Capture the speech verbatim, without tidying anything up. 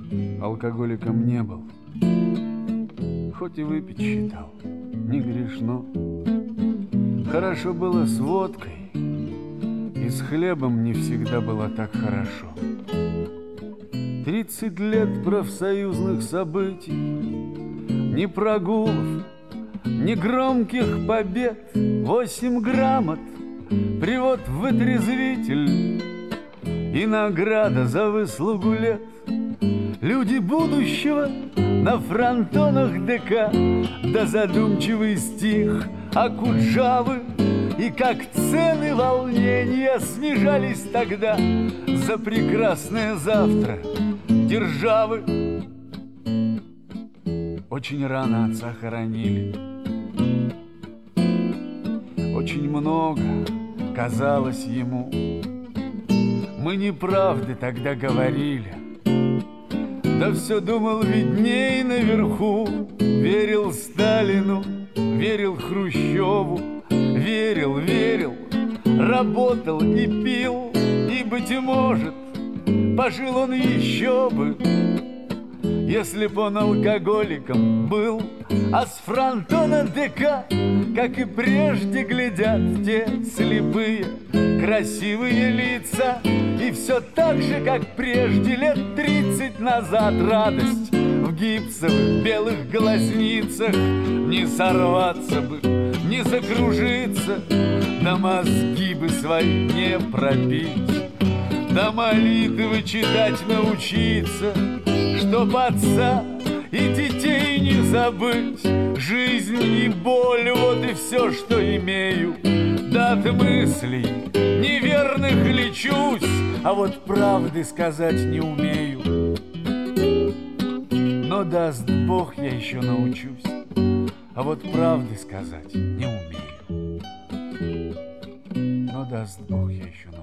алкоголиком не был, хоть и выпить считал, не грешно. Хорошо было с водкой, и с хлебом не всегда было так хорошо. Тридцать лет профсоюзных событий, ни прогулов, ни громких побед, восемь грамот, привод в вытрезвитель и награда за выслугу лет. Люди будущего на фронтонах ДК, да задумчивый стих Акуджавы, и как цены волнения снижались тогда за прекрасное завтра державы. Очень рано отца хоронили, очень много казалось ему. Мы неправды тогда говорили, да все думал видней наверху. Верил Сталину, верил Хрущеву, верил, верил, работал и пил. И, быть может, пожил он еще бы, если б он алкоголиком был. А с фронтона ДК, как и прежде, глядят те слепые красивые лица. И все так же, как прежде, лет тридцать назад, радость в гипсовых белых глазницах. Не сорваться бы, не закружиться, да мозги бы свои не пробить, да молитвы читать научиться, чтоб отца и детей не забыть. Жизнь и боль — вот и все, что имею. Да от мыслей неверных лечусь, а вот правды сказать не умею. Но даст Бог, я еще научусь, а вот правды сказать не умею. Но даст Бог, я еще научусь.